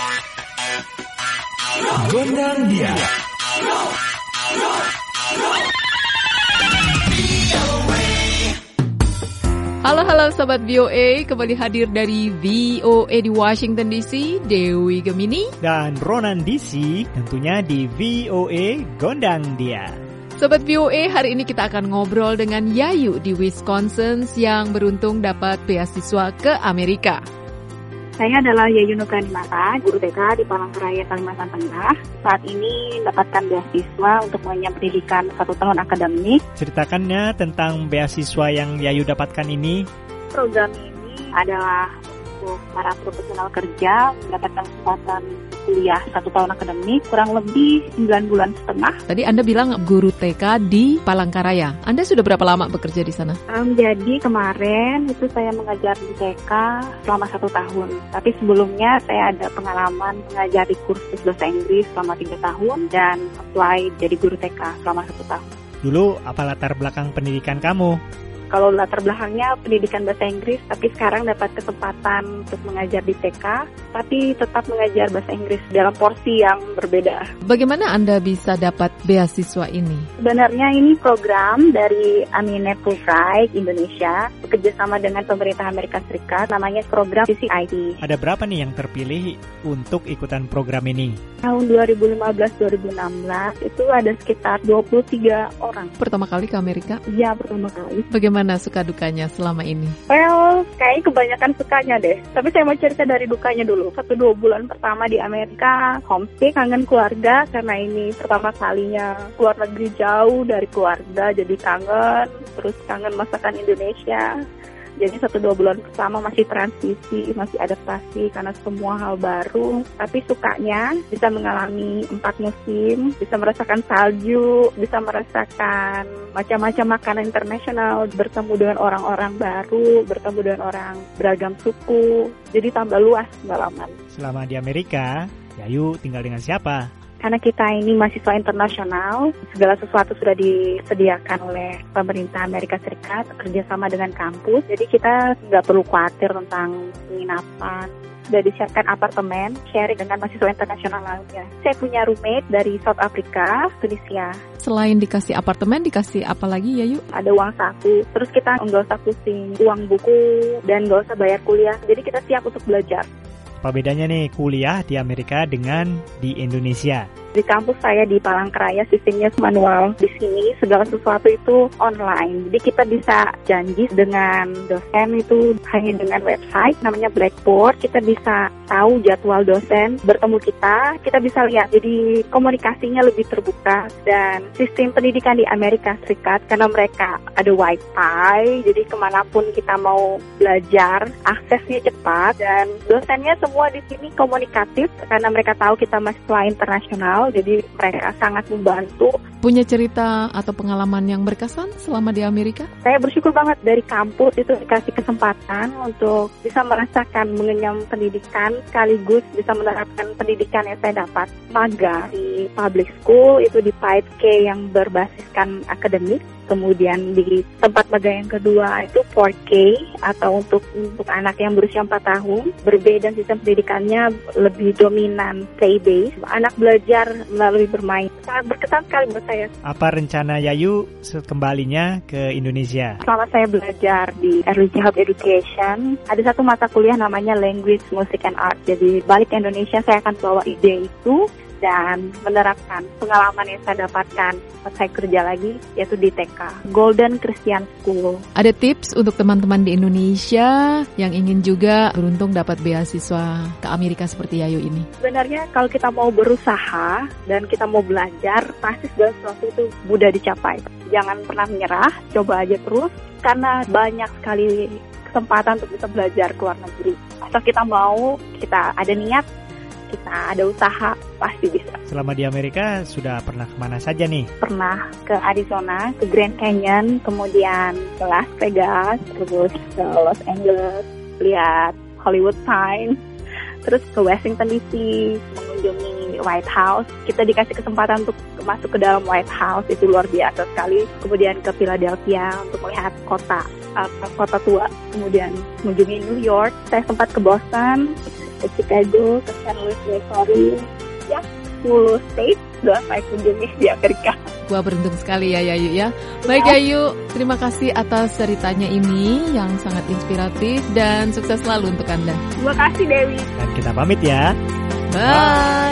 Gondang dia. Halo Sobat VOA, kembali hadir dari VOA di Washington DC, Dewi Gemini dan Ronan DC, tentunya di VOA Gondang Dia. Sobat VOA, hari ini kita akan ngobrol dengan Yayu di Wisconsin yang beruntung dapat beasiswa ke Amerika. Saya adalah Yayu Nukranimata, guru TK di Palangkaraya, Kalimantan Tengah. Saat ini mendapatkan beasiswa untuk mengenyam pendidikan 1 tahun akademik. Ceritakannya tentang beasiswa yang Yayu dapatkan ini. Program ini adalah untuk para profesional kerja mendapatkan kesempatan kuliah 1 tahun akademik, kurang lebih 9,5 bulan. Tadi Anda bilang guru TK di Palangkaraya. Anda sudah berapa lama bekerja di sana? Jadi kemarin itu saya mengajar di TK selama 1 tahun. Tapi sebelumnya saya ada pengalaman mengajar di kursus bahasa Inggris selama 3 tahun dan apply jadi guru TK selama 1 tahun. Dulu apa latar belakang pendidikan kamu? Kalau latar belakangnya pendidikan bahasa Inggris, tapi sekarang dapat kesempatan untuk mengajar di TK, tapi tetap mengajar bahasa Inggris dalam porsi yang berbeda. Bagaimana Anda bisa dapat beasiswa ini? Sebenarnya ini program dari Aminet Fulbright Indonesia, bekerjasama dengan pemerintah Amerika Serikat, namanya program CCIT. Ada berapa nih yang terpilih untuk ikutan program ini? Tahun 2015-2016 itu ada sekitar 23 orang. Pertama kali ke Amerika? Iya, pertama kali. Bagaimana suka dukanya selama ini? Well, kayaknya kebanyakan sukanya deh. Tapi saya mau cerita dari dukanya dulu. 1-2 bulan pertama di Amerika, homesick, kangen keluarga. Karena ini pertama kalinya keluar negeri jauh dari keluarga, jadi kangen. Terus kangen masakan Indonesia. Jadi 1-2 bulan pertama masih transisi, masih adaptasi karena semua hal baru. Tapi sukanya bisa mengalami 4 musim, bisa merasakan salju, bisa merasakan macam-macam makanan internasional, bertemu dengan orang-orang baru, bertemu dengan orang beragam suku. Jadi tambah luas pengalaman. Selama di Amerika, Yayu tinggal dengan siapa? Karena kita ini mahasiswa internasional, segala sesuatu sudah disediakan oleh pemerintah Amerika Serikat, kerjasama dengan kampus. Jadi kita nggak perlu khawatir tentang penginapan. Sudah disiapkan apartemen, sharing dengan mahasiswa internasional lainnya. Saya punya roommate dari South Africa, Tunisia. Selain dikasih apartemen, dikasih apa lagi Yayu? Ada uang saku, terus kita nggak usah pusing uang buku dan nggak usah bayar kuliah. Jadi kita siap untuk belajar. Apa bedanya nih kuliah di Amerika dengan di Indonesia? Di kampus saya di Palangkaraya sistemnya manual. Di sini segala sesuatu itu online. Jadi kita bisa janji dengan dosen itu hanya dengan website namanya Blackboard. Kita bisa tahu jadwal dosen bertemu kita bisa lihat. Jadi komunikasinya lebih terbuka dan sistem pendidikan di Amerika Serikat karena mereka ada wifi. Jadi kemanapun kita mau belajar aksesnya cepat dan dosennya semua di sini komunikatif karena mereka tahu kita mahasiswa internasional. Jadi mereka sangat membantu. Punya cerita atau pengalaman yang berkesan selama di Amerika? Saya bersyukur banget dari kampus itu dikasih kesempatan untuk bisa merasakan mengenyam pendidikan sekaligus bisa menerapkan pendidikan yang saya dapat. Magang di public school itu di 5K yang berbasiskan akademik. Kemudian di tempat magang yang kedua itu 4K atau untuk anak yang berusia 4 tahun. Berbeda sistem pendidikannya lebih dominan play-based. Anak belajar melalui bermain. Sangat berkesan sekali buat saya. Apa rencana Yayu kembalinya ke Indonesia? Selama saya belajar di Early Childhood Education, ada satu mata kuliah namanya Language, Music, and Art. Jadi balik ke Indonesia saya akan bawa ide itu dan menerapkan pengalaman yang saya dapatkan saat saya kerja lagi, yaitu di TK, Golden Christian School. Ada tips untuk teman-teman di Indonesia yang ingin juga beruntung dapat beasiswa ke Amerika seperti Yayu ini? Sebenarnya kalau kita mau berusaha dan kita mau belajar, pasti segala sesuatu itu mudah dicapai. Jangan pernah menyerah, coba aja terus, karena banyak sekali kesempatan untuk bisa belajar ke luar negeri. Asal kita mau, kita ada niat, kita ada usaha, pasti bisa. Selama di Amerika sudah pernah kemana saja nih? Pernah ke Arizona, ke Grand Canyon, kemudian ke Las Vegas, terus ke Los Angeles, lihat Hollywood Sign, terus ke Washington DC, mengunjungi White House. Kita dikasih kesempatan untuk masuk ke dalam White House, itu luar biasa sekali. Kemudian ke Philadelphia untuk melihat kota tua. Kemudian mengunjungi New York, saya sempat ke Boston, ke Chicago, ke St. Louis, Missouri, ya 10 state sudah saya kunjungi di Amerika. Wah, beruntung sekali ya Yayu ya. Baik Yayu, terima kasih atas ceritanya ini yang sangat inspiratif dan sukses selalu untuk Anda. Terima kasih Dewi. Dan kita pamit ya. Bye.